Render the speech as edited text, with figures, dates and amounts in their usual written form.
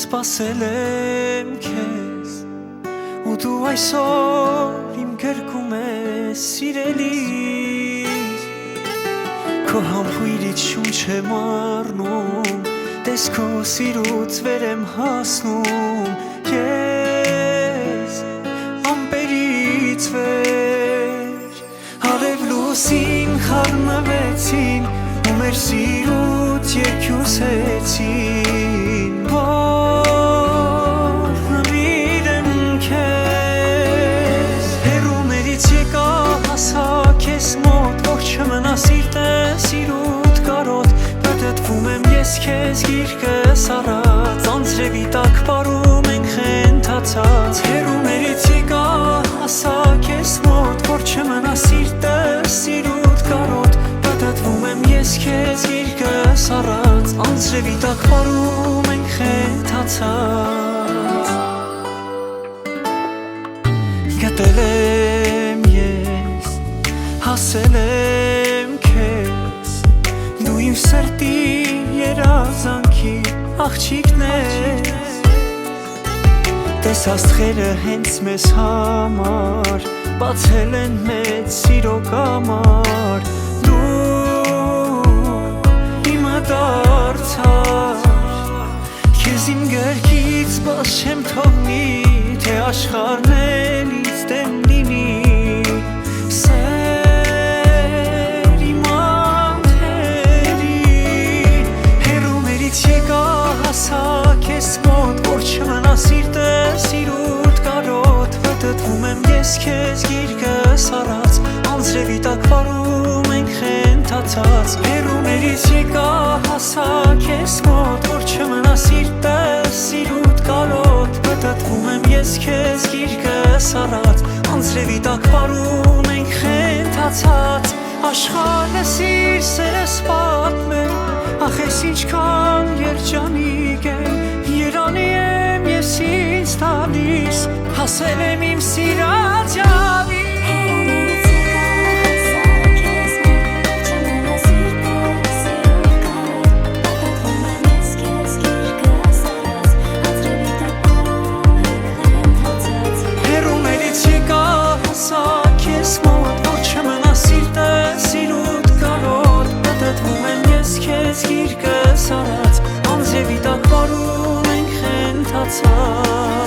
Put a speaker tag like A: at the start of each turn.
A: սպասել եմ քեզ ու դու այսօր իմ գրկում ես սիրելիս Քո համբույրից շունչ եմ առնում Տես քո սիրուց վեր եմ հասնում Ես ամպերից վեր Հարև լուսին խառնվեցին ու մեր սիրուց երկյուսեցին Որ նվիրեմ քեզ Հեռուներից եկա հասա քեզ մոտ Որ չմնա սիրտը սիրուտ կարոտ Պտտվում եմ ես քեզ գիրկս առած Անձրևի տակ պարում ենք խենթացած Հեռուներից եկա հասա քեզ մոտ Որ չմնա սիրտը սիրուտ կարոտ Պտտվում եմ ես քեզ գիրկս առած Անձրևի տակ պարում ենք խենթացած Գտել եմ ես հասել եմ քեզ Դու իմ սրտի երազանքի աղջիկն ես Տես աստղերը հենց մեզ համար Բացել են մեծ սիրո կամար Դու իմը դարձար Քեզ իմ գրկից բաց չեմ թողնի Թե աշխարհն էլ ինձ դեմ լինի Սեր իմ անթերի Հեռուներից եկա հասա քեզ մոտ Որ չմնա սիրտը սիրուտ կարոտ Պտտվում եմ ես քեզ գիրկս առած Անձրևի տակ պարում ենք խենթացած Հեռուներից եկա հասա քեզ մոտ Որ չմնա սիրտը սիրուտ կարոտ Պտտվում եմ ես քեզ գիրկս առած Անձրևի տակ պարում ենք խենթացած Աշխարհը սիր սերս պատմել Ախ ես ինչքան երջանիկ է Երանի եմ ես ինձ տալիս Հասել եմ իմ սիրած յավի Հեռուներից եկա հասա քեզ մոտ Որ չմնա սիրտը սիրուտ կարոտ Պտտվում եմ ես քեզ գիրկս առած Անձրևի տակ պարում ենք խենթացած